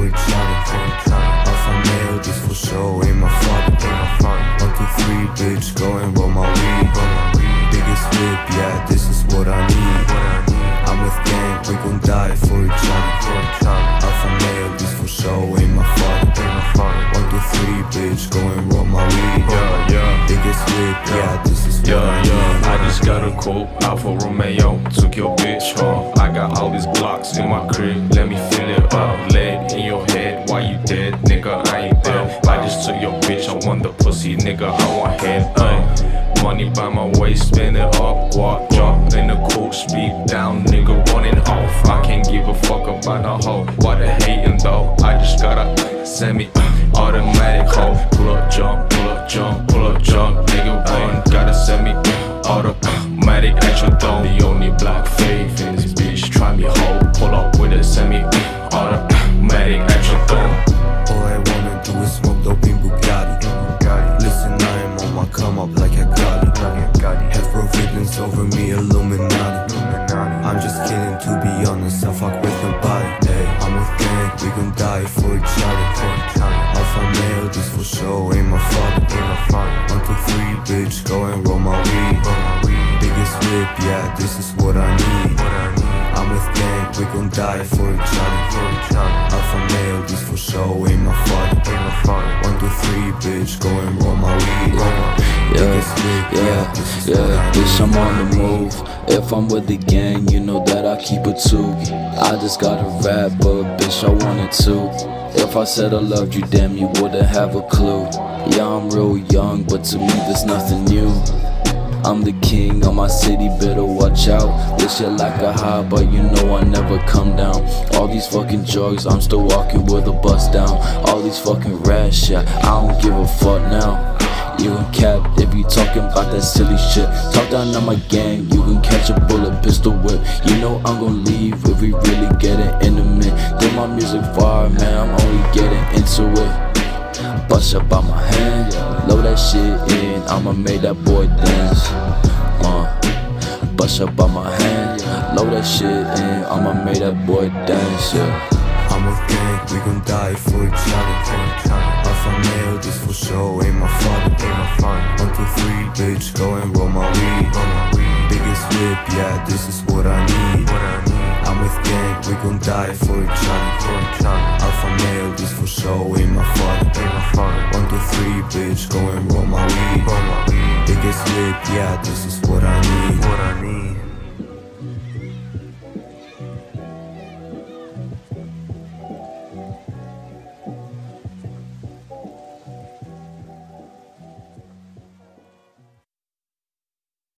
each other. Alpha male, this for sure ain't my father. 1, 2, 3, bitch, go and roll my weed. Biggest whip, yeah, this is what I need. I'm with gang, we gon' die for each other. Alpha male, this for sure ain't my father. 1, 2, 3, bitch, go and roll my weed. Biggest whip, yeah, this is what I need. I just got a quote, Alfa Romeo, took your bitch home. I got all these blocks in my crib, let me fill it up. Lead in your head, why you dead, nigga, I ain't dead. I just took your bitch, I want the pussy, nigga, I want head. Money by my waist, spin it up, guap, jump in the cool, speed down, nigga, running off. I can't give a fuck about no hoe, why they hating though? I just got a semi-automatic hoe. Pull up, jump, pull up, jump, pull up, jump, nigga, run. Got a semi-automatic action though. The only black faith in this bitch, try me hoe. Pull up with a semi-automatic action though. All I wanna do is smoke dope in Bugatti. Listen, I am on my come up like a Gotti. Have providence over me, Illuminati. I'm just kidding, to be honest, I fuck with nobody. I'm with gang, we gon' die for each other. Alpha male, this for sure ain't my father. 1, 2, 3, bitch, go and roll my weed. Biggest whip, yeah, this is what I need. I'm with gang, we gon' die for each other. Alpha male, this for sure ain't my father. 1, 2, 3, bitch, go and roll my weed. Biggest whip, yeah, this is what I need. Bitch, I'm on the move. If I'm with the gang, you know that I keep it too. I just gotta rap, but bitch, I wanted to. If I said I loved you, damn, you wouldn't have a clue. Yeah, I'm real young, but to me there's nothing new. I'm the king of my city, better watch out. This shit like a high, but you know I never come down. All these fucking drugs, I'm still walking with a bust down. All these fucking rats, shit, I don't give a fuck now. You can cap if you talking about that silly shit. Talk down on my gang, you can catch a bullet, pistol whip. You know I'm gon' leave if we really get it intimate. Then my music fire, man, I'm only getting into it. Bust up on my hand, load that shit in, I'ma make that boy dance. Bust up on my hand, load that shit in, I'ma make that boy dance, yeah. I'm with gang, we gon' die for each other. Alpha male, this for sure ain't my father. 1, 2, 3, bitch, go and roll my weed. Biggest whip, yeah, this is what I need. I'm with gang, we gon' die for each other. Alpha male, this for sure ain't my father. 1, 2, 3, bitch, go and roll my weed. Biggest whip, yeah, this is what I need.